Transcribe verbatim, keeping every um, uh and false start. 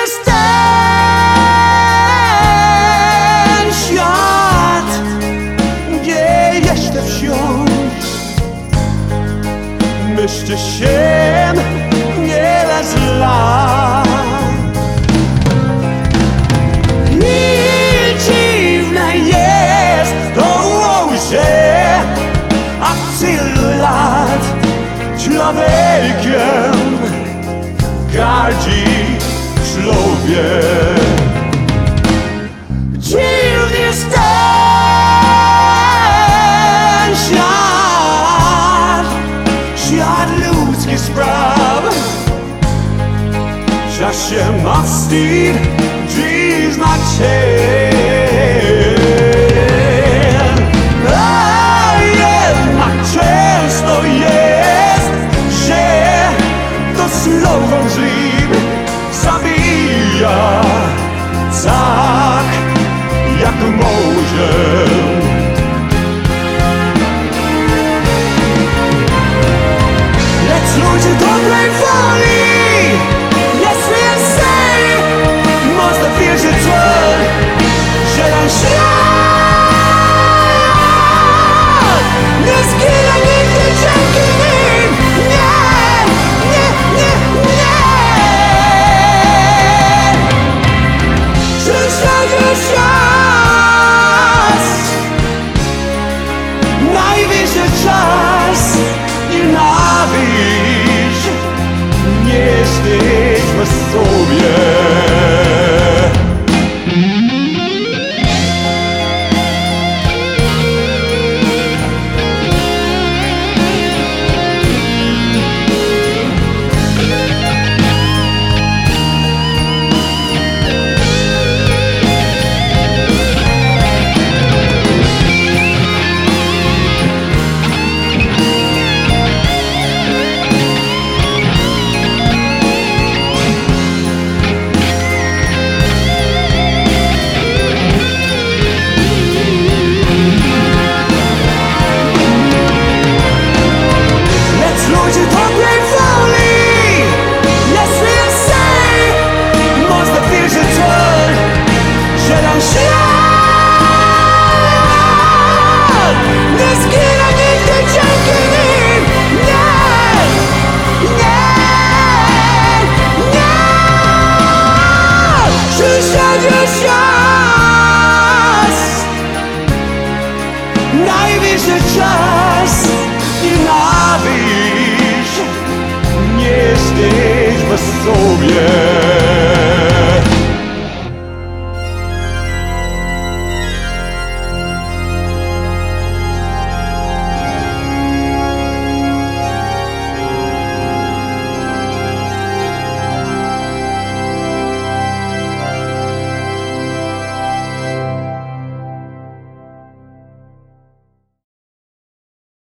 jest ten świat, gdzie jeszcze wciąż mści się wiele z lat. I dziwne jest to, że od tylu lat człowiekiem gardzi człowiek. Dziwny jest ten świat, świat ludzkich spraw. Czas się mocniej dziś na cień. A jednak często jest, że to słowo żył zabija tak, jak może. Lecz ludzie dobrej woli, jeśli jest można wierzyć w to, że ten świat nie zginie nigdy dzięki nim. Nie, nie, nie, nie. Przyszedł czas, najwyższy czas i nawisz nie jesteśmy sobie. Najwyższy czas i nawisz nie jesteś bez sobie.